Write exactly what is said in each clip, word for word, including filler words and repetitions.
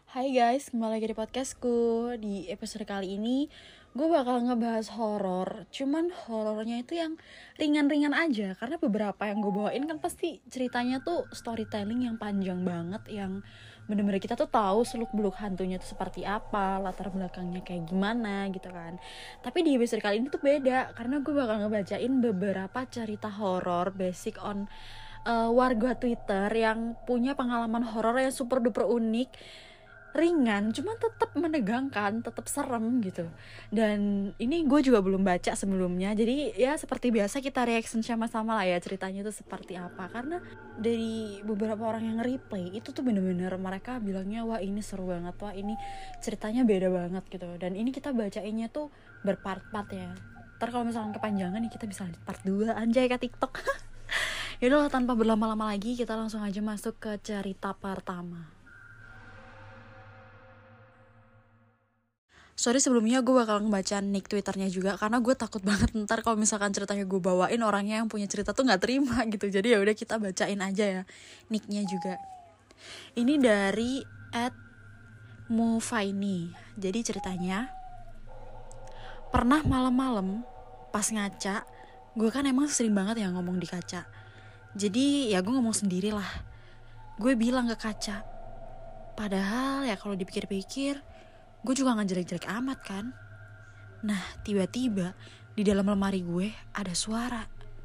Hai guys, kembali lagi di podcastku. Di episode kali ini gue bakal ngebahas horor. Cuman horornya itu yang ringan-ringan aja. Karena beberapa yang gue bawain kan pasti ceritanya tuh storytelling yang panjang banget, yang bener-bener kita tuh tahu seluk-beluk hantunya tuh seperti apa, latar belakangnya kayak gimana gitu kan. Tapi di episode kali ini tuh beda, karena gue bakal ngebacain beberapa cerita horor basic on uh, warga Twitter yang punya pengalaman horor yang super duper unik, ringan, cuma tetap menegangkan, tetap serem gitu. Dan ini gue juga belum baca sebelumnya, jadi ya seperti biasa kita reaction sama-sama lah ya ceritanya itu seperti apa. Karena dari beberapa orang yang replay itu tuh bener-bener mereka bilangnya wah ini seru banget, wah ini ceritanya beda banget gitu. Dan ini kita bacainnya tuh berpart-part ya. Ntar kalau misalkan kepanjangan nih kita bisa lanjut part dua, anjay kayak TikTok. Yaudah, tanpa berlama-lama lagi kita langsung aja masuk ke cerita pertama. Sorry sebelumnya gue bakal ngebaca nick Twitternya juga, karena gue takut banget ntar kalau misalkan ceritanya gue bawain orangnya yang punya cerita tuh nggak terima gitu. Jadi ya udah kita bacain aja ya nicknya juga. Ini dari at mufaini. Jadi ceritanya, pernah malam-malam pas ngaca, gue kan emang sering banget ya ngomong di kaca. Jadi ya gue ngomong sendiri lah. Gue bilang ke kaca, padahal ya kalau dipikir-pikir gue juga gak jelek-jelek amat kan. Nah tiba-tiba di dalam lemari gue ada suara.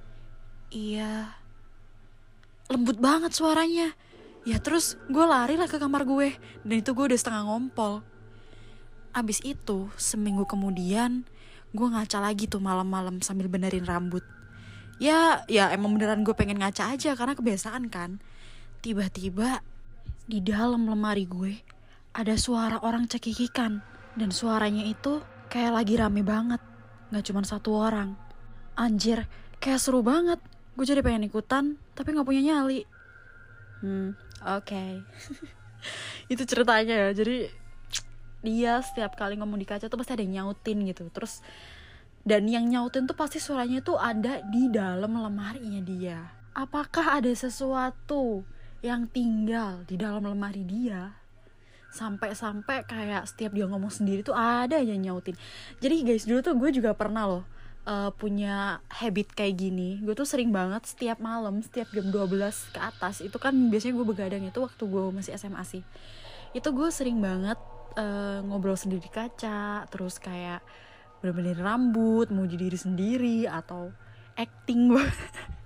Iya, lembut banget suaranya. Ya terus gue lari lah ke kamar gue, dan itu gue udah setengah ngompol. Abis itu seminggu kemudian gue ngaca lagi tuh malam-malam sambil benerin rambut. Ya, ya emang beneran gue pengen ngaca aja karena kebiasaan kan. Tiba-tiba di dalam lemari gue ada suara orang cekikikan, dan suaranya itu kayak lagi rame banget, gak cuma satu orang. Anjir, kayak seru banget. Gue jadi pengen ikutan, tapi gak punya nyali. Hmm, oke okay. Itu ceritanya ya. Jadi dia setiap kali ngomong di kaca tuh pasti ada yang nyautin gitu. Terus, dan yang nyautin tuh pasti suaranya tuh ada di dalam lemarinya dia. Apakah ada sesuatu yang tinggal di dalam lemari dia? Sampai-sampai kayak setiap dia ngomong sendiri tuh ada aja nyautin. Jadi guys, dulu tuh gue juga pernah loh uh, punya habit kayak gini. Gue tuh sering banget setiap malam, setiap jam dua belas ke atas, itu kan biasanya gue begadang itu waktu gue masih S M A sih. Itu gue sering banget uh, ngobrol sendiri di kaca, terus kayak bener-bener rambut, mau jadi diri sendiri, atau acting gue.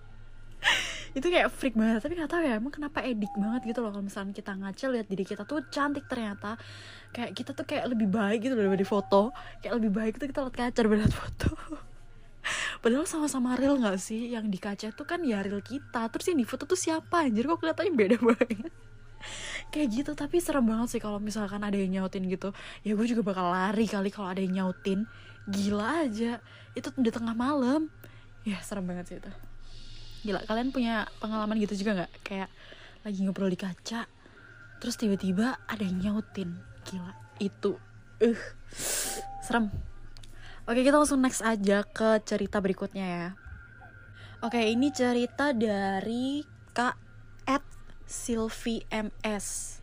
Itu kayak freak banget, tapi nggak tahu ya emang kenapa edik banget gitu loh kalau misalnya kita ngaca lihat diri kita tuh cantik, ternyata kayak kita tuh kayak lebih baik gitu daripada di foto, kayak lebih baik tuh kita lihat kaca daripada foto. Padahal sama-sama real nggak sih? Yang di kaca tuh kan ya real kita, terus yang di foto tuh siapa anjir, kok kelihatannya beda banget. Kayak gitu. Tapi serem banget sih kalau misalkan ada yang nyautin gitu. Ya gue juga bakal lari kali kalau ada yang nyautin. Gila aja, itu udah tengah malam. Ya serem banget sih itu. Gila, kalian punya pengalaman gitu juga gak? Kayak lagi ngobrol di kaca, terus tiba-tiba ada yang nyautin. Gila, itu uh, serem. Oke, kita langsung next aja ke cerita berikutnya ya. Oke, ini cerita dari Kak at Sylvie M S.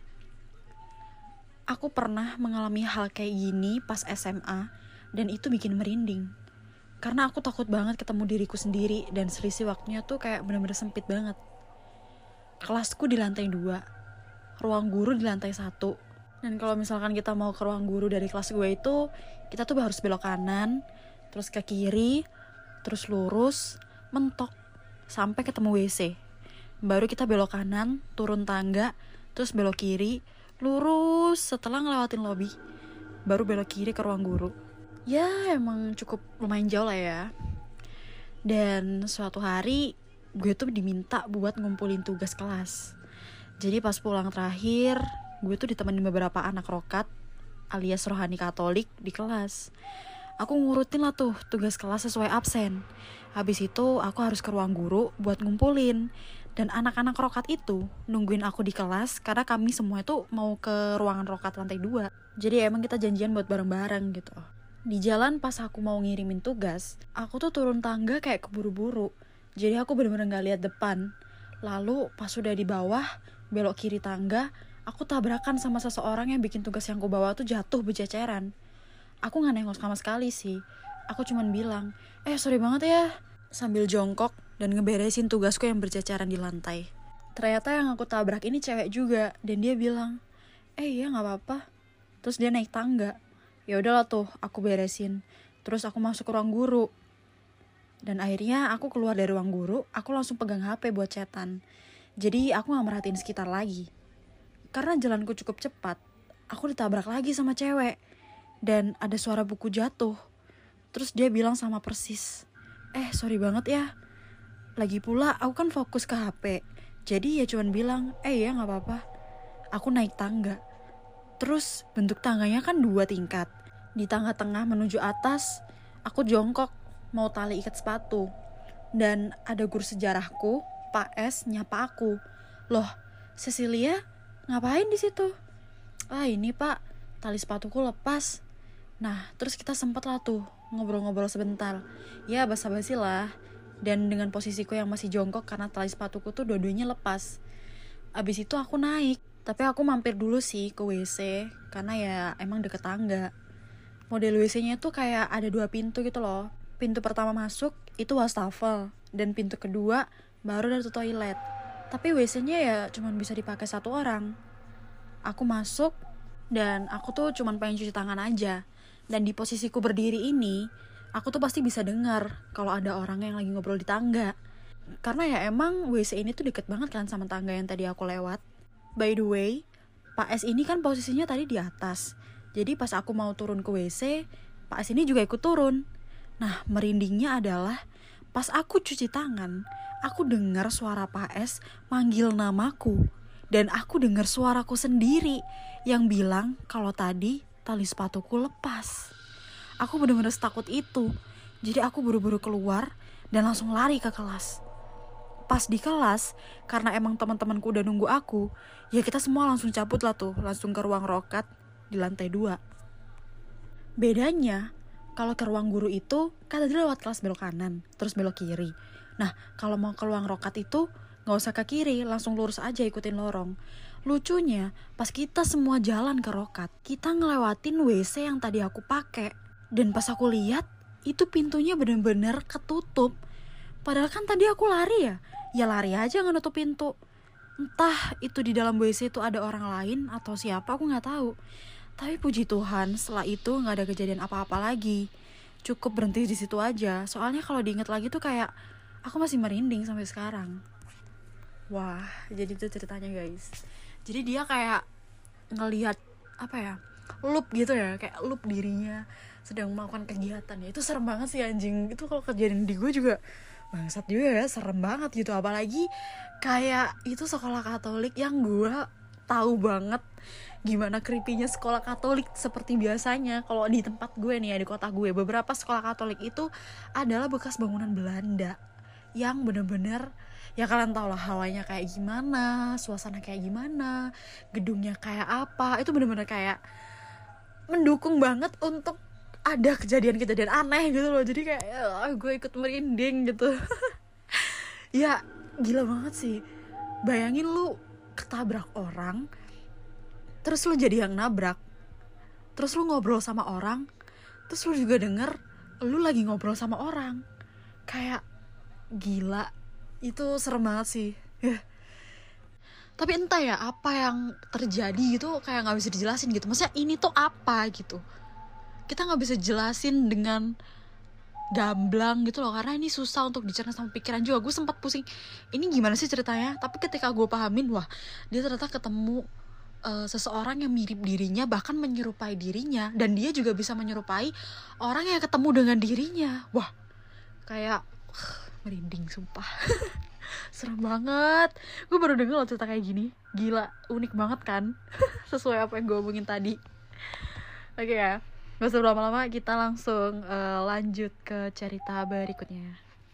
Aku pernah mengalami hal kayak gini pas S M A, dan itu bikin merinding. Karena aku takut banget ketemu diriku sendiri, dan selisih waktunya tuh kayak bener-bener sempit banget. Kelasku di lantai dua, ruang guru di lantai satu. Dan kalau misalkan kita mau ke ruang guru dari kelas gue itu, kita tuh harus belok kanan, terus ke kiri, terus lurus, mentok, sampai ketemu W C. Baru kita belok kanan, turun tangga, terus belok kiri, lurus setelah ngelewatin lobi, baru belok kiri ke ruang guru. Ya emang cukup lumayan jauh lah ya. Dan suatu hari gue tuh diminta buat ngumpulin tugas kelas. Jadi pas pulang terakhir, gue tuh ditemenin beberapa anak rokat alias rohani Katolik di kelas. Aku ngurutin lah tuh tugas kelas sesuai absen. Habis itu aku harus ke ruang guru buat ngumpulin. Dan anak-anak rokat itu nungguin aku di kelas karena kami semua tuh mau ke ruangan rokat lantai dua. Jadi emang kita janjian buat bareng-bareng gitu. Di jalan pas aku mau ngirimin tugas, aku tuh turun tangga kayak keburu-buru. Jadi aku bener-bener gak lihat depan. Lalu pas sudah di bawah, belok kiri tangga, Aku tabrakan sama seseorang yang bikin tugas yang ku bawa tuh jatuh berceceran. Aku gak nengok sama sekali sih. Aku cuman bilang, eh sorry banget ya, sambil jongkok dan ngeberesin tugasku yang berceceran di lantai. Ternyata yang aku tabrak ini cewek juga, dan dia bilang, eh iya gak apa-apa. Terus dia naik tangga. Ya udahlah tuh, aku beresin. Terus aku masuk ke ruang guru. Dan akhirnya aku keluar dari ruang guru, aku langsung pegang H P buat chatan. Jadi aku gak merhatiin sekitar lagi. Karena jalanku cukup cepat, aku ditabrak lagi sama cewek. Dan ada suara buku jatuh. Terus dia bilang sama persis, eh sorry banget ya. Lagi pula aku kan fokus ke H P. Jadi ya cuman bilang, eh ya gak apa-apa. Aku naik tangga. Terus bentuk tangganya kan dua tingkat. Di tangga tengah menuju atas, aku jongkok mau tali ikat sepatu. Dan ada guru sejarahku, Pak S, nyapa aku. Loh, Cecilia ngapain di situ? Ah ini pak, tali sepatuku lepas. Nah terus kita sempet lah tuh ngobrol-ngobrol sebentar. Ya basa-basi lah. Dan dengan posisiku yang masih jongkok karena tali sepatuku tuh dua-duanya lepas. Abis itu aku naik. Tapi aku mampir dulu sih ke W C. Karena ya emang deket tangga. Model W C-nya tuh kayak ada dua pintu gitu loh. Pintu pertama masuk itu wastafel. Dan pintu kedua baru dari toilet. Tapi W C-nya ya cuma bisa dipakai satu orang. Aku masuk dan aku tuh cuma pengen cuci tangan aja. Dan di posisiku berdiri ini, aku tuh pasti bisa dengar kalau ada orang yang lagi ngobrol di tangga. Karena ya emang W C ini tuh deket banget kan sama tangga yang tadi aku lewat. By the way, Pak S ini kan posisinya tadi di atas. Jadi pas aku mau turun ke W C, Pak S ini juga ikut turun. Nah merindingnya adalah pas aku cuci tangan, aku dengar suara Pak S manggil namaku. Dan aku dengar suaraku sendiri yang bilang kalau tadi tali sepatuku lepas. Aku benar-benar takut itu. Jadi aku buru-buru keluar dan langsung lari ke kelas. Pas di kelas, karena emang teman-temanku udah nunggu aku, ya kita semua langsung cabut lah tuh, langsung ke ruang rokat di lantai dua. Bedanya, kalau ke ruang guru itu, kan tadi lewat kelas belok kanan, terus belok kiri. Nah, kalau mau ke ruang rokat itu, gak usah ke kiri, langsung lurus aja ikutin lorong. Lucunya, pas kita semua jalan ke rokat, kita ngelewatin W C yang tadi aku pakai. Dan pas aku lihat, itu pintunya bener-bener ketutup. Padahal kan tadi aku lari ya, ya lari aja gak nutup pintu. Entah itu di dalam W C itu ada orang lain atau siapa, aku gak tahu. Tapi puji Tuhan, setelah itu gak ada kejadian apa-apa lagi. Cukup berhenti di situ aja. Soalnya kalau diinget lagi tuh kayak aku masih merinding sampai sekarang. Wah, jadi itu ceritanya guys. Jadi dia kayak ngelihat apa ya, loop gitu ya, kayak loop dirinya sedang melakukan kegiatan ya. Itu serem banget sih anjing. Itu kalau kejadian di gue juga bangsat juga ya, serem banget gitu. Apalagi kayak itu sekolah Katolik yang gue tahu banget gimana creepy-nya sekolah Katolik. Seperti biasanya kalau di tempat gue nih ya, di kota gue, beberapa sekolah Katolik itu adalah bekas bangunan Belanda yang bener-bener ya kalian tau lah hawanya kayak gimana, suasana kayak gimana, gedungnya kayak apa. Itu bener-bener kayak mendukung banget untuk ada kejadian-kejadian aneh gitu loh. Jadi kayak ya, gue ikut merinding gitu. Ya gila banget sih. Bayangin lu ketabrak orang, terus lu jadi yang nabrak, terus lu ngobrol sama orang, terus lu juga denger lu lagi ngobrol sama orang. Kayak gila. Itu serem banget sih. Tapi entah ya apa yang terjadi gitu, kayak gak bisa dijelasin gitu. Maksudnya ini tuh apa gitu, kita gak bisa jelasin dengan gamblang gitu loh. Karena ini susah untuk dicerna sama pikiran juga. Gue sempat pusing, ini gimana sih ceritanya. Tapi ketika gue pahamin, wah dia ternyata ketemu uh, seseorang yang mirip dirinya, bahkan menyerupai dirinya. Dan dia juga bisa menyerupai orang yang ketemu dengan dirinya. Wah kayak uh, merinding sumpah. Serem banget. Gue baru denger loh cerita kayak gini. Gila, unik banget kan. Sesuai apa yang gue omongin tadi. Oke okay, ya, gak usah berlama-lama, kita langsung uh, lanjut ke cerita berikutnya.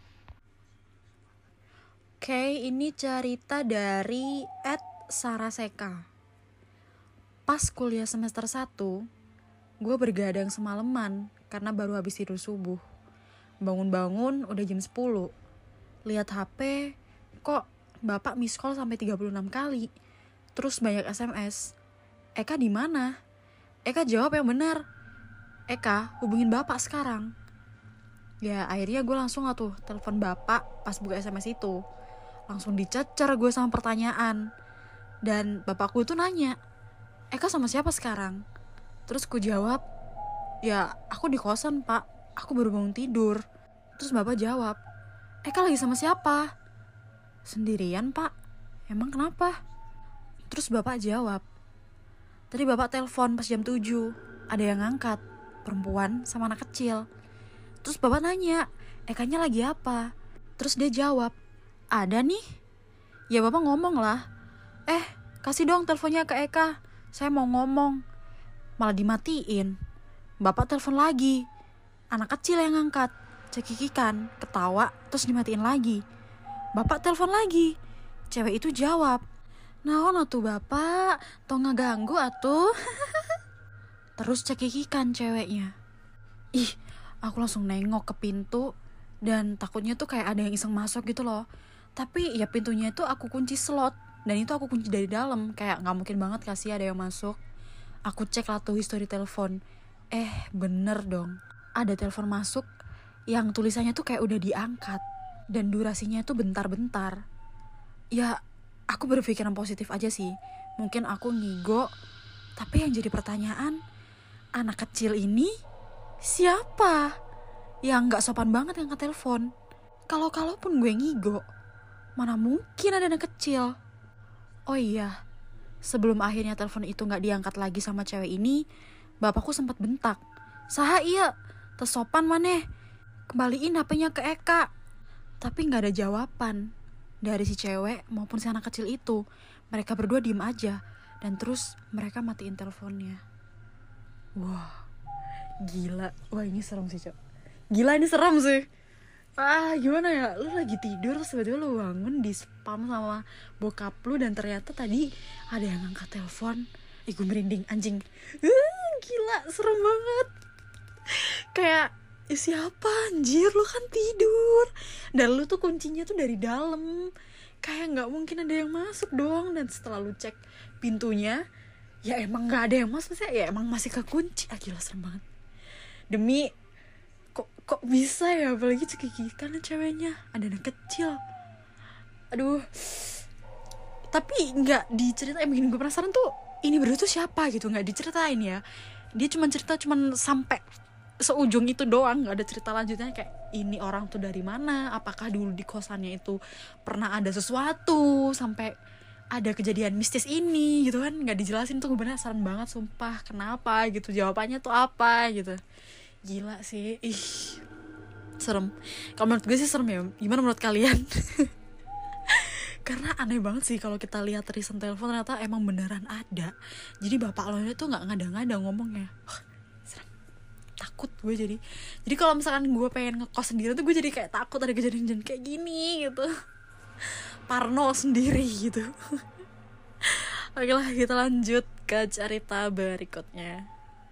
Oke, okay, ini cerita dari Ed Saraseka. Pas kuliah semester satu, gue bergadang semalaman karena baru habis tidur subuh. Bangun-bangun udah jam sepuluh. Lihat H P, kok bapak miss call sampai tiga puluh enam kali. Terus banyak S M S. Eka di mana? Eka jawab yang benar. Eka, hubungin bapak sekarang. Ya akhirnya gue langsung lah tuh telepon bapak pas buka S M S itu. Langsung dicecer gue sama pertanyaan. Dan bapakku itu nanya, Eka sama siapa sekarang? Terus gue jawab, ya aku di kosan pak, aku baru bangun tidur. Terus bapak jawab, Eka lagi sama siapa? Sendirian pak. Emang kenapa? Terus bapak jawab, tadi bapak telepon pas jam tujuh, ada yang ngangkat, perempuan sama anak kecil. Terus bapak nanya, Ekanya lagi apa? Terus dia jawab, ada nih. Ya bapak ngomong lah, eh kasih dong teleponnya ke Eka, saya mau ngomong. Malah dimatiin. Bapak telepon lagi, anak kecil yang ngangkat, cekikikan, ketawa, terus dimatiin lagi. Bapak telepon lagi, cewek itu jawab, naon atuh bapak, tong ngeganggu atuh. Terus cekikikan ceweknya. Ih, aku langsung nengok ke pintu. Dan takutnya tuh kayak ada yang iseng masuk gitu loh. Tapi ya pintunya itu aku kunci slot. Dan itu aku kunci dari dalam. Kayak gak mungkin banget kasih ada yang masuk. Aku cek lah tuh history telepon. Eh bener dong, ada telepon masuk yang tulisannya tuh kayak udah diangkat. Dan durasinya tuh bentar-bentar. Ya aku berpikiran positif aja sih. Mungkin aku ngigo. Tapi yang jadi pertanyaan, anak kecil ini siapa? Yang gak sopan banget ngangkat telepon. Kalau-kalaupun gue ngigo, mana mungkin ada anak kecil. Oh iya, sebelum akhirnya telepon itu gak diangkat lagi sama cewek ini, bapakku sempat bentak, saha iya, tersopan maneh, kembaliin H P-nya ke Eka. Tapi gak ada jawaban dari si cewek maupun si anak kecil itu. Mereka berdua diem aja. Dan terus mereka matiin teleponnya. Wah, gila. Wah ini serem sih cok. Gila ini serem sih. Ah gimana ya, lu lagi tidur terus tiba-tiba lu bangun di spam sama bokap lu. Dan ternyata tadi ada yang ngangkat telepon. Ih gue merinding anjing. uh, Gila serem banget. Kayak ya siapa anjir, lu kan tidur. Dan lu tuh kuncinya tuh dari dalam. Kayak gak mungkin ada yang masuk dong. Dan setelah lu cek pintunya, ya emang gak ada yang masuk. Ya emang masih kekunci. Ah gila serem banget. Demi Kok kok bisa ya, apalagi cekikikan ceweknya, ada anak kecil. Aduh. Tapi gak diceritain, bikin gue penasaran tuh ini berdua tuh siapa gitu, gak diceritain ya. Dia cuma cerita cuman sampai seujung itu doang, gak ada cerita lanjutnya kayak ini orang tuh dari mana, apakah dulu di kosannya itu pernah ada sesuatu sampai ada kejadian mistis ini gitu kan. Gak dijelasin tuh, gue penasaran banget sumpah kenapa gitu, jawabannya tuh apa gitu. Gila sih, ih serem. Kalau menurut gue sih serem ya, gimana menurut kalian? Karena aneh banget sih kalau kita lihat recent telepon ternyata emang beneran ada. Jadi bapak lo itu nggak ngada-ngada ngomongnya. Wah, serem. Takut gue jadi. Jadi kalau misalkan gue pengen ngekos sendiri tuh gue jadi kayak takut ada kejadian-kejadian kayak gini gitu. Parno sendiri gitu. Oke lah, kita lanjut ke cerita berikutnya.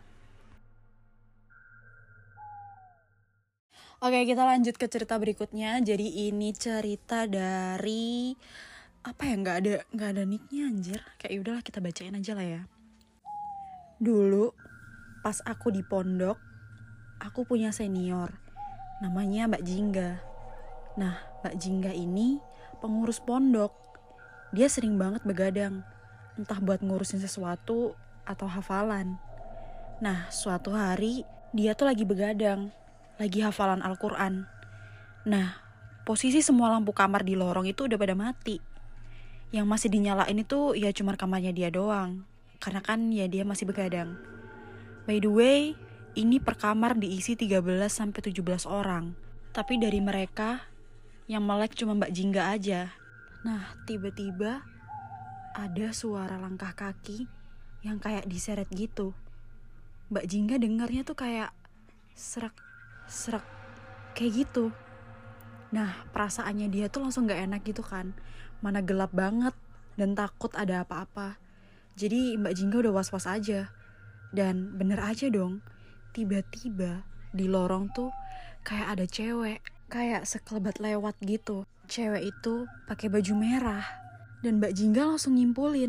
Oke, kita lanjut ke cerita berikutnya. Jadi ini cerita dari apa ya, nggak ada nggak ada nicknya anjir. Kayak udahlah kita bacain aja lah ya. Dulu pas aku di pondok, aku punya senior namanya Mbak Jingga. Nah, Mbak Jingga ini pengurus pondok. Dia sering banget begadang, entah buat ngurusin sesuatu atau hafalan. Nah, suatu hari dia tuh lagi begadang, lagi hafalan Al-Quran. Nah, posisi semua lampu kamar di lorong itu udah pada mati. Yang masih dinyalain itu ya cuma kamarnya dia doang, karena kan ya dia masih begadang. By the way, ini per kamar diisi tiga belas sampai tujuh belas orang. Tapi dari mereka, yang melek cuma Mbak Jingga aja. Nah, tiba-tiba ada suara langkah kaki yang kayak diseret gitu. Mbak Jingga dengarnya tuh kayak serak serak kayak gitu. Nah, perasaannya dia tuh langsung gak enak gitu kan. Mana gelap banget dan takut ada apa-apa. Jadi Mbak Jingga udah was-was aja. Dan bener aja dong, tiba-tiba di lorong tuh kayak ada cewek, kayak sekelebat lewat gitu. Cewek itu pakai baju merah. Dan Mbak Jingga langsung nyimpulin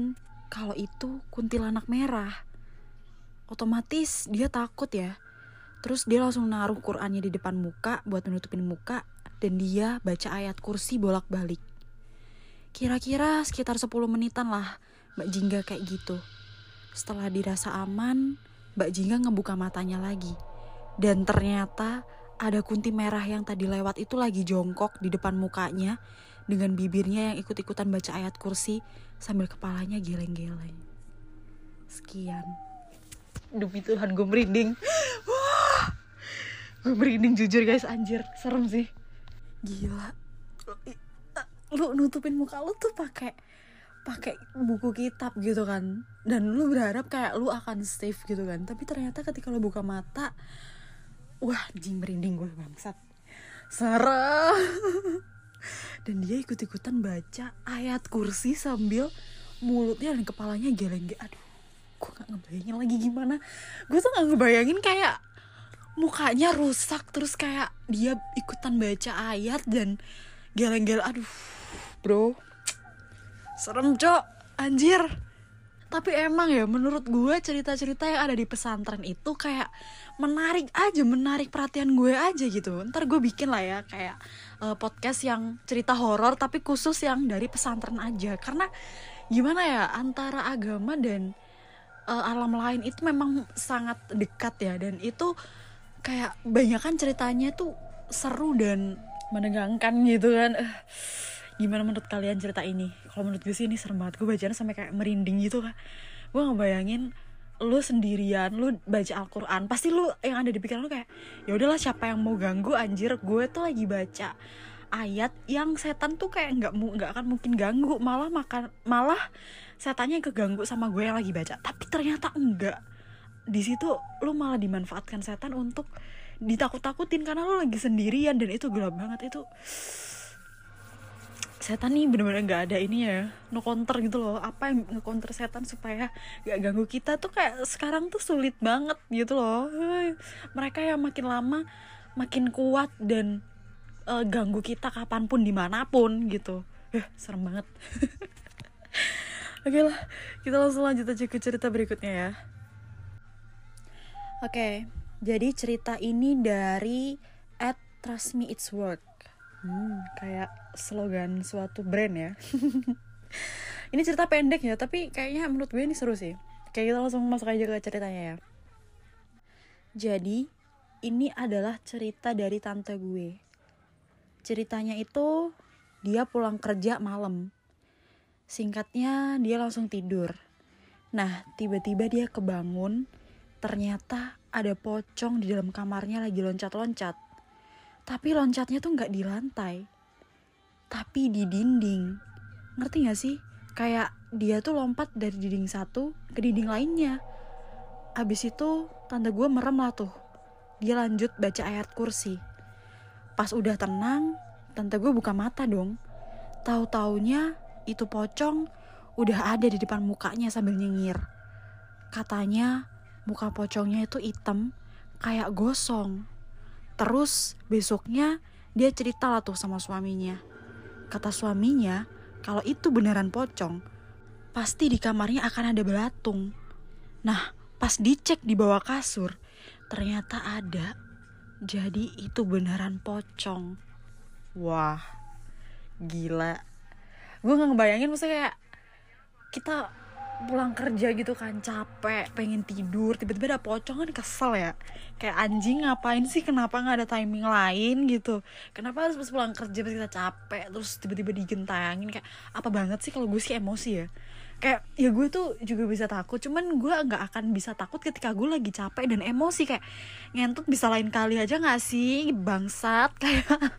kalau itu kuntilanak merah. Otomatis dia takut ya. Terus dia langsung naruh Qur'annya di depan muka buat menutupin muka, dan dia baca ayat kursi bolak-balik. Kira-kira sekitar sepuluh menitan lah Mbak Jingga kayak gitu. Setelah dirasa aman, Mbak Jingga ngebuka matanya lagi. Dan ternyata ada kunti merah yang tadi lewat itu lagi jongkok di depan mukanya dengan bibirnya yang ikut-ikutan baca ayat kursi sambil kepalanya geleng-geleng. Sekian. Demi Tuhan gue merinding. Wah, gue merinding jujur guys, anjir, serem sih. Gila. Lu nutupin muka lu tuh pakai pakai buku kitab gitu kan, dan lu berharap kayak lu akan safe gitu kan, tapi ternyata ketika lu buka mata, wah anjing, merinding gue bangsat, serem. Dan dia ikut-ikutan baca ayat kursi sambil mulutnya dan kepalanya geleng-geleng. Aduh, gue gak ngebayangin lagi gimana. Gue tuh gak ngebayangin kayak mukanya rusak terus kayak dia ikutan baca ayat dan geleng-geleng. Aduh bro, serem cok, anjir. Tapi emang ya menurut gue cerita-cerita yang ada di pesantren itu kayak menarik aja, menarik perhatian gue aja gitu. Ntar gue bikin lah ya kayak uh, podcast yang cerita horor tapi khusus yang dari pesantren aja. Karena gimana ya, antara agama dan uh, alam lain itu memang sangat dekat ya. Dan itu kayak banyakan ceritanya tuh seru dan menegangkan gitu kan. uh, Gimana menurut kalian cerita ini? Kalau menurut gue sih ini serem banget. Gue bacanya sampai kayak merinding gitu kan. Gue ngebayangin lu sendirian, lu baca Al-Quran, pasti lu yang ada di pikiran lu kayak, ya udahlah siapa yang mau ganggu, anjir. Gue tuh lagi baca ayat yang setan tuh kayak nggak nggak akan mungkin ganggu, malah makan malah setannya yang keganggu sama gue yang lagi baca. Tapi ternyata enggak. Di situ lu malah dimanfaatkan setan untuk ditakut-takutin karena lu lagi sendirian dan itu gelap banget. Itu setan nih bener-bener gak ada ini ya, no counter gitu loh. Apa yang nge-counter setan supaya gak ganggu kita tuh kayak sekarang tuh sulit banget gitu loh. Mereka yang makin lama makin kuat dan uh, ganggu kita kapanpun dimanapun gitu. Eh, serem banget. Oke lah, kita langsung lanjut aja ke cerita berikutnya ya. Oke, jadi cerita ini dari at Trust Me It's Work. Hmm, kayak slogan suatu brand ya. Ini cerita pendek ya, tapi kayaknya menurut gue ini seru sih. Kayak kita langsung masuk aja ke ceritanya ya. Jadi, ini adalah cerita dari tante gue. Ceritanya itu dia pulang kerja malam. Singkatnya, dia langsung tidur. Nah, tiba-tiba dia kebangun. Ternyata ada pocong di dalam kamarnya lagi loncat-loncat. Tapi loncatnya tuh gak di lantai, tapi di dinding. Ngerti gak sih? Kayak dia tuh lompat dari dinding satu ke dinding lainnya. Abis itu tante gue merem lah tuh. Dia lanjut baca ayat kursi. Pas udah tenang, tante gue buka mata dong. Tahu-taunya itu pocong udah ada di depan mukanya sambil nyengir. Katanya muka pocongnya itu hitam kayak gosong. Terus besoknya dia cerita lah tuh sama suaminya. Kata suaminya, kalau itu beneran pocong, pasti di kamarnya akan ada belatung. Nah, pas dicek di bawah kasur, ternyata ada. Jadi itu beneran pocong. Wah, gila. Gue gak ngebayangin, maksudnya kayak kita pulang kerja gitu kan, capek, pengen tidur, tiba-tiba ada pocong kan kesel ya. Kayak anjing ngapain sih, kenapa gak ada timing lain gitu. Kenapa harus pas pulang kerja pas kita capek terus tiba-tiba digentangin, kayak apa banget sih. Kalau gue sih emosi ya. Kayak ya gue tuh juga bisa takut, cuman gue gak akan bisa takut ketika gue lagi capek dan emosi. Kayak ngentut bisa lain kali aja gak sih, bangsat. Kayak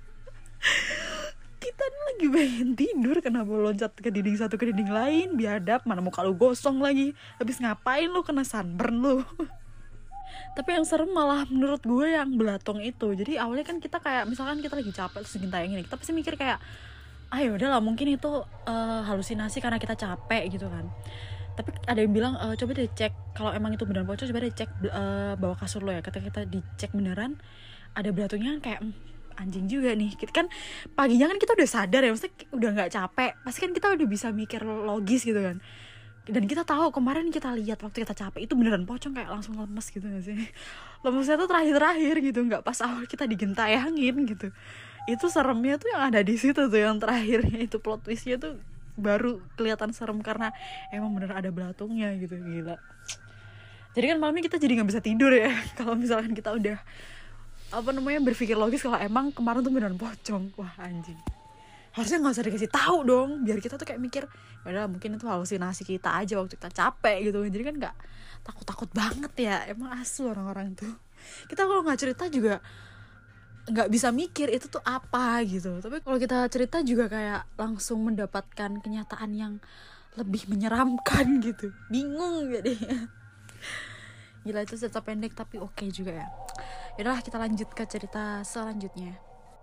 kita lagi pengen tidur, kenapa loncat ke dinding satu ke dinding lain, biadab, mana muka lu gosong lagi, habis ngapain lu kena sunburn lu. Tapi yang serem malah menurut gue yang belatong itu. Jadi awalnya kan kita kayak misalkan kita lagi capek terus gintayangin, kita pasti mikir kayak ah yaudah lah mungkin itu uh, halusinasi karena kita capek gitu kan. Tapi ada yang bilang e, coba deh cek kalau emang itu beneran pocong, coba deh cek uh, bawah kasur lo ya. Ketika kita dicek beneran ada belatungnya kayak hmm, anjing juga nih. Kita kan paginya kan kita udah sadar ya, maksudnya udah nggak capek, pasti kan kita udah bisa mikir logis gitu kan. Dan kita tahu kemarin kita lihat waktu kita capek itu beneran pocong kayak langsung lemes gitu gak sih. Lemesnya tuh terakhir-terakhir gitu, nggak pas awal kita digentayangin gitu. Itu seremnya tuh yang ada di situ tuh, yang terakhirnya itu plot twistnya tuh baru kelihatan serem karena emang bener ada belatungnya gitu. Gila. Jadi kan malamnya kita jadi nggak bisa tidur ya kalau misalkan kita udah apa namanya berpikir logis kalau emang kemarin tuh beneran pocong. Wah anjing, harusnya nggak usah dikasih tahu dong, biar kita tuh kayak mikir ya mungkin itu halusinasi kita aja waktu kita capek gitu. Jadi kan nggak takut-takut banget ya, emang asu orang-orang tuh. Kita kalau nggak cerita juga nggak bisa mikir itu tuh apa gitu. Tapi kalau kita cerita juga kayak langsung mendapatkan kenyataan yang lebih menyeramkan gitu. Bingung jadinya. Gila, itu cerita pendek tapi oke okay juga ya. Yaudah kita lanjut ke cerita selanjutnya.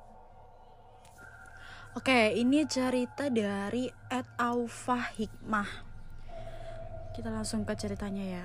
Oke, ini cerita dari Ed Aufa Hikmah. Kita langsung ke ceritanya ya.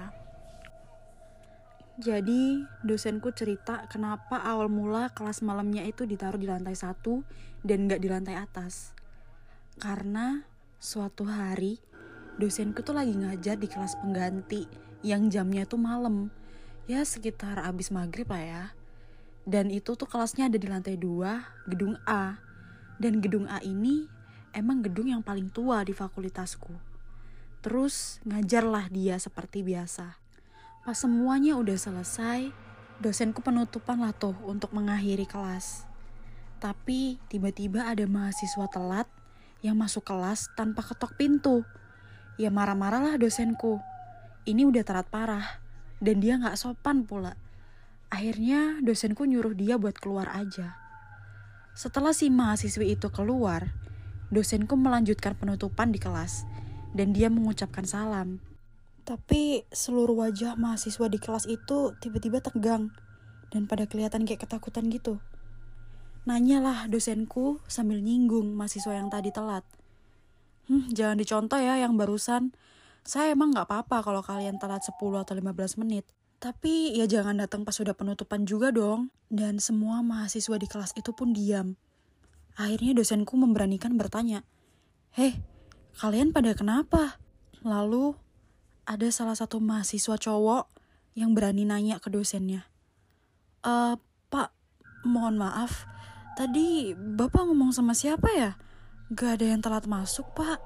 Jadi dosenku cerita kenapa awal mula kelas malamnya itu ditaruh di lantai satu dan gak di lantai atas. Karena suatu hari dosenku tuh lagi ngajar di kelas pengganti yang jamnya tuh malam. Ya sekitar abis maghrib lah ya. Dan itu tuh kelasnya ada di lantai dua, gedung A. Dan gedung A ini emang gedung yang paling tua di fakultasku. Terus ngajarlah dia seperti biasa. Pas semuanya udah selesai, dosenku penutupan lah tuh untuk mengakhiri kelas. Tapi tiba-tiba ada mahasiswa telat yang masuk kelas tanpa ketok pintu. Ya marah-marah lah dosenku. Ini udah telat parah dan dia gak sopan pula. Akhirnya dosenku nyuruh dia buat keluar aja. Setelah si mahasiswi itu keluar, dosenku melanjutkan penutupan di kelas dan dia mengucapkan salam. Tapi seluruh wajah mahasiswa di kelas itu tiba-tiba tegang dan pada kelihatan kayak ketakutan gitu. Nanyalah dosenku sambil nyinggung mahasiswa yang tadi telat. Hmm, jangan dicontoh ya yang barusan. Saya emang gak apa-apa kalau kalian telat sepuluh atau lima belas menit. Tapi ya jangan datang pas sudah penutupan juga dong. Dan semua mahasiswa di kelas itu pun diam. Akhirnya dosenku memberanikan bertanya, "Heh, kalian pada kenapa?" Lalu ada salah satu mahasiswa cowok yang berani nanya ke dosennya, e, "Pak, mohon maaf, tadi Bapak ngomong sama siapa ya? Gak ada yang telat masuk, Pak."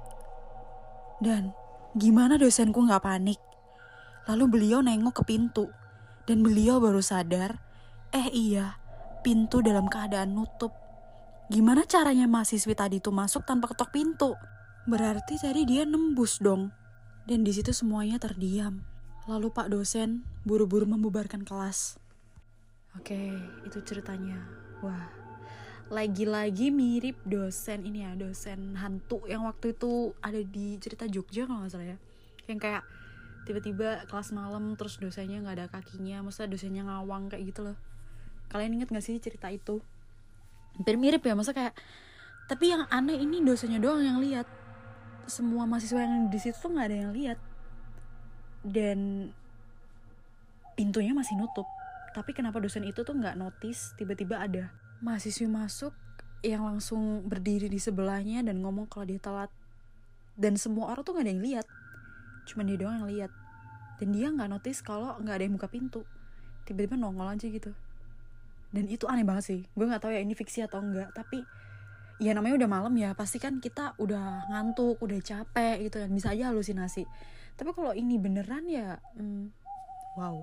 Dan gimana dosenku gak panik? Lalu beliau nengok ke pintu, dan beliau baru sadar, eh iya, pintu dalam keadaan nutup. Gimana caranya mahasiswi tadi tuh masuk tanpa ketok pintu? Berarti tadi dia nembus dong. Dan di situ semuanya terdiam. Lalu Pak dosen buru-buru membubarkan kelas. Oke, itu ceritanya. Wah, lagi-lagi mirip dosen ini ya, dosen hantu yang waktu itu ada di cerita Jogja kalau nggak salah ya. Yang kayak tiba-tiba kelas malam terus dosennya nggak ada kakinya, maksudnya dosennya ngawang kayak gitu loh. Kalian inget nggak sih cerita itu? Hampir mirip ya, maksudnya kayak. Tapi yang aneh ini dosennya doang yang lihat. Semua mahasiswa yang di situ tuh nggak ada yang lihat. Dan pintunya masih nutup. Tapi kenapa dosen itu tuh nggak notice tiba-tiba ada mahasiswi masuk yang langsung berdiri di sebelahnya dan ngomong kalau dia telat. Dan semua orang tuh nggak ada yang lihat. Cuma dia doang yang lihat. Dan dia gak notice kalau gak ada yang buka pintu. Tiba-tiba nongol aja gitu. Dan itu aneh banget sih. Gue gak tahu ya ini fiksi atau enggak. Tapi ya namanya udah malam ya. Pasti kan kita udah ngantuk, udah capek gitu kan. Bisa aja halusinasi. Tapi kalau ini beneran ya hmm, wow.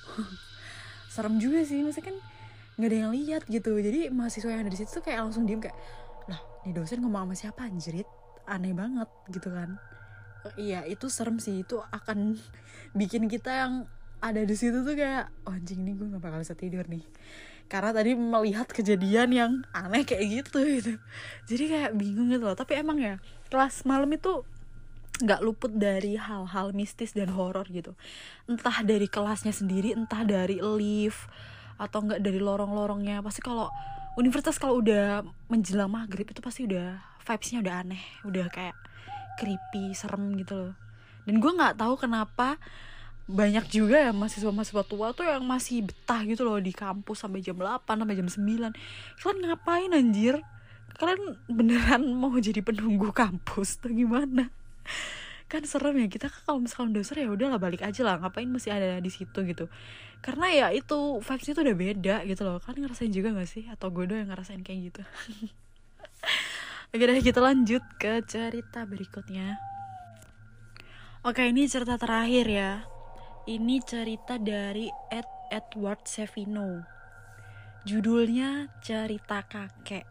Serem juga sih. Maksudnya kan gak ada yang lihat gitu. Jadi mahasiswa yang ada di situ tuh kayak langsung diem kayak, lah nih dosen ngomong sama siapa anjrit. Aneh banget gitu kan. Iya itu serem sih, itu akan bikin kita yang ada di situ tuh kayak, oh anjing nih gue nggak bakal bisa tidur nih, karena tadi melihat kejadian yang aneh kayak gitu gitu. Jadi kayak bingung gitu loh. Tapi emang ya kelas malam itu nggak luput dari hal-hal mistis dan horor gitu. Entah dari kelasnya sendiri, entah dari lift atau nggak dari lorong-lorongnya. Pasti kalau universitas kalau udah menjelang maghrib itu pasti udah vibes-nya udah aneh, udah kayak creepy, serem gitu loh. Dan gue nggak tahu kenapa banyak juga ya mahasiswa-mahasiswa tua tuh yang masih betah gitu loh di kampus sampai jam delapan, sampai jam sembilan. Kalian ngapain anjir? Kalian beneran mau jadi penunggu kampus atau gimana? kan serem ya. Kita kalau misalkan doser ya udahlah balik aja lah, ngapain masih ada di situ gitu. Karena ya itu vibes-nya tuh udah beda gitu loh. Kalian ngerasain juga gak sih? Atau gue doang yang ngerasain kayak gitu? Oke deh, kita lanjut ke cerita berikutnya. Oke, ini cerita terakhir ya. Ini cerita dari Ed Edward Sevino. Judulnya Cerita Kakek.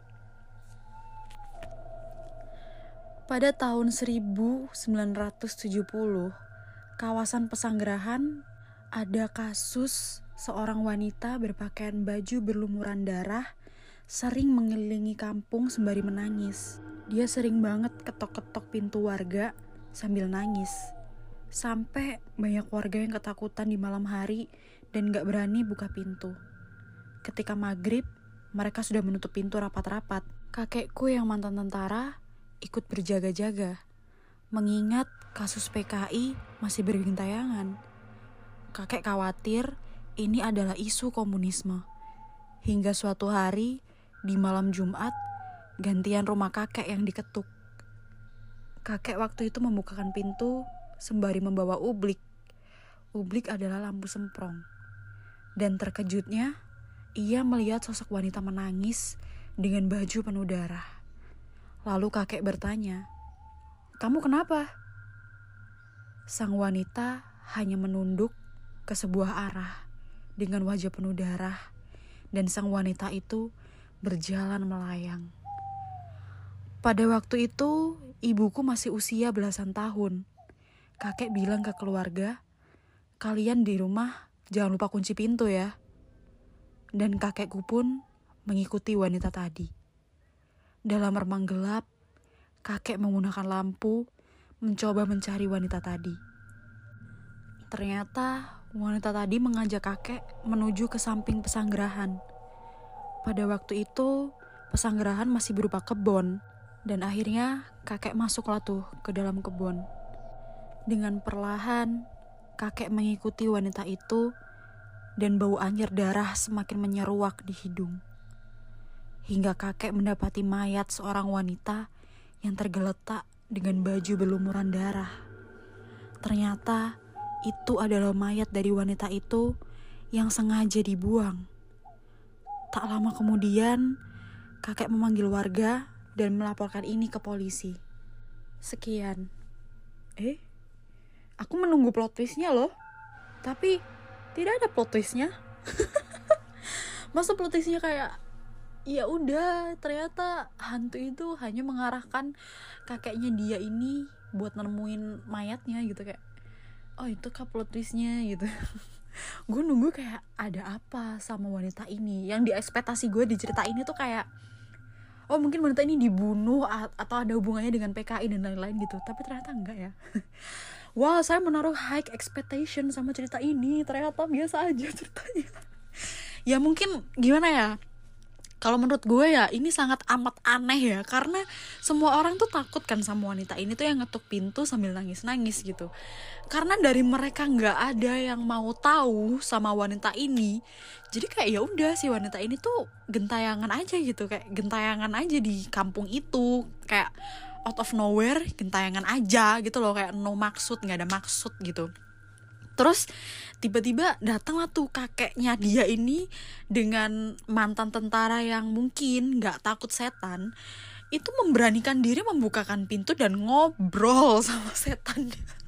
Pada tahun seribu sembilan ratus tujuh puluh, kawasan Pesanggerahan ada kasus seorang wanita berpakaian baju berlumuran darah sering mengelilingi kampung sembari menangis. Dia sering banget ketok-ketok pintu warga sambil nangis. Sampai banyak warga yang ketakutan di malam hari dan gak berani buka pintu. Ketika maghrib, mereka sudah menutup pintu rapat-rapat. Kakekku yang mantan tentara ikut berjaga-jaga, mengingat kasus P K I masih bergentayangan. Kakek khawatir ini adalah isu komunisme. Hingga suatu hari, di malam Jumat, gantian rumah kakek yang diketuk. Kakek waktu itu membukakan pintu sembari membawa ublik. Ublik adalah lampu semprong. Dan terkejutnya, ia melihat sosok wanita menangis dengan baju penuh darah. Lalu kakek bertanya, "Kamu kenapa?" Sang wanita hanya menunduk ke sebuah arah dengan wajah penuh darah, dan sang wanita itu berjalan melayang. Pada waktu itu, ibuku masih usia belasan tahun. Kakek bilang ke keluarga, "Kalian di rumah jangan lupa kunci pintu ya." Dan kakekku pun mengikuti wanita tadi. Dalam remang gelap, kakek menggunakan lampu mencoba mencari wanita tadi. Ternyata wanita tadi mengajak kakek menuju ke samping Pesanggerahan. Pada waktu itu, Pesanggerahan masih berupa kebun, dan akhirnya kakek masuklah tuh ke dalam kebun. Dengan perlahan, kakek mengikuti wanita itu, dan bau anyir darah semakin menyeruak di hidung. Hingga kakek mendapati mayat seorang wanita yang tergeletak dengan baju berlumuran darah. Ternyata itu adalah mayat dari wanita itu yang sengaja dibuang. Tak lama kemudian, kakek memanggil warga dan melaporkan ini ke polisi. Sekian. Eh, aku menunggu plot twistnya loh. Tapi tidak ada plot twistnya. Masa plot twistnya kayak, ya udah, ternyata hantu itu hanya mengarahkan kakeknya dia ini buat nemuin mayatnya gitu, kayak oh itu kah plot twistnya gitu. Gue nunggu kayak ada apa sama wanita ini. Yang diekspektasi gue di cerita ini tuh kayak oh mungkin wanita ini dibunuh atau ada hubungannya dengan P K I dan lain-lain gitu. Tapi ternyata enggak ya. Wah, saya menaruh high expectation sama cerita ini, ternyata biasa aja ceritanya. Ya mungkin gimana ya, kalau menurut gue ya ini sangat amat aneh ya, karena semua orang tuh takut kan sama wanita ini tuh yang ngetuk pintu sambil nangis-nangis gitu. Karena dari mereka nggak ada yang mau tahu sama wanita ini, jadi kayak ya udah si wanita ini tuh gentayangan aja gitu, kayak gentayangan aja di kampung itu, kayak out of nowhere gentayangan aja gitu loh, kayak no maksud, nggak ada maksud gitu. Terus tiba-tiba datanglah tuh kakeknya dia ini dengan mantan tentara yang mungkin gak takut setan, itu memberanikan diri membukakan pintu dan ngobrol sama setan.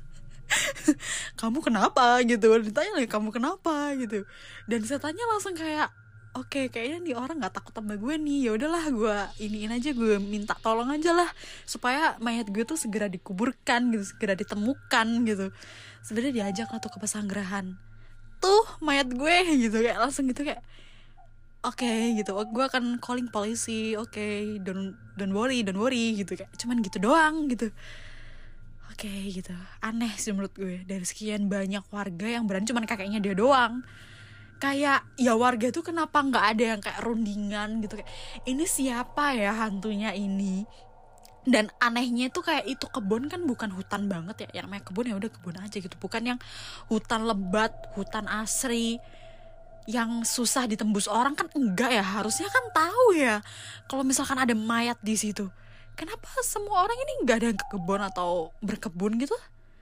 Kamu kenapa gitu, ditanya lagi kamu kenapa gitu, dan setannya langsung kayak oke, okay, kayaknya nih orang gak takut sama gue nih, ya udahlah gue iniin aja, gue minta tolong aja lah supaya mayat gue tuh segera dikuburkan gitu, segera ditemukan gitu. Sebenarnya diajak lah tuh ke Pesanggerahan, tuh mayat gue gitu, kayak langsung gitu kayak oke okay, gitu, gue akan calling polisi, oke okay, don't don't worry don't worry gitu, kayak cuman gitu doang gitu. Oke okay, gitu, aneh sih menurut gue, dari sekian banyak warga yang berani cuman kakeknya dia doang. Kayak ya warga tuh kenapa nggak ada yang kayak rundingan gitu, kayak ini siapa ya hantunya ini. Dan anehnya tuh kayak itu kebun kan bukan hutan banget ya, yang namanya kebun ya udah kebun aja gitu, bukan yang hutan lebat, hutan asri yang susah ditembus orang kan, enggak ya, harusnya kan tahu ya kalau misalkan ada mayat di situ. Kenapa semua orang ini nggak ada yang ke kebun atau berkebun gitu?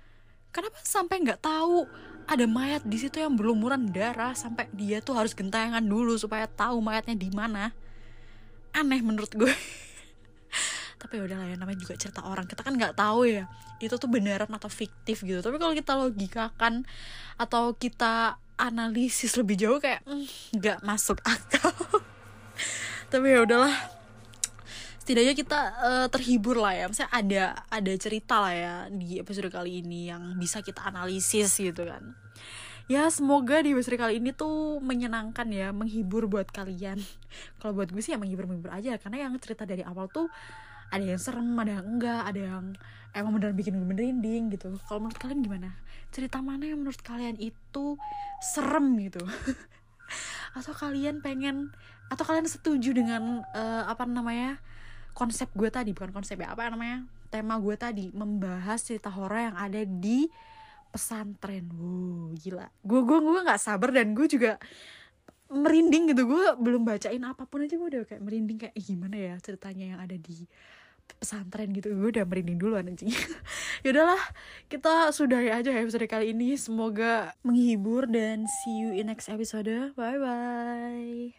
Kenapa sampai nggak tahu ada mayat di situ yang berlumuran darah, sampai dia tuh harus gentayangan dulu supaya tahu mayatnya di mana. Aneh menurut gue. Tapi ya udahlah ya, namanya juga cerita orang, kita kan nggak tahu ya itu tuh beneran atau fiktif gitu. Tapi kalau kita logikakan atau kita analisis lebih jauh, kayak nggak mm, masuk akal. Tapi ya udahlah, setidaknya kita uh, terhibur lah ya. Misalnya ada ada cerita lah ya di episode kali ini yang bisa kita analisis gitu kan. Ya semoga di episode kali ini tuh menyenangkan ya, menghibur buat kalian. Kalau buat gue sih ya menghibur-menghibur aja, karena yang cerita dari awal tuh ada yang serem, ada yang enggak, ada yang emang beneran bikin gue merinding gitu. Kalau menurut kalian gimana? Cerita mana yang menurut kalian itu serem gitu? Atau kalian pengen, atau kalian setuju dengan uh, apa namanya, konsep gue tadi, bukan konsep ya, apa namanya, tema gue tadi, membahas cerita horor yang ada di pesantren. Wow, gila. Gue gue gue nggak sabar dan gue juga merinding gitu. Gue belum bacain apapun aja gue udah kayak merinding, kayak eh, gimana ya ceritanya yang ada di pesantren gitu. Gue udah merinding duluan anjing. Yaudahlah, kita sudahi aja ya episode kali ini. Semoga menghibur dan see you in next episode. Bye bye.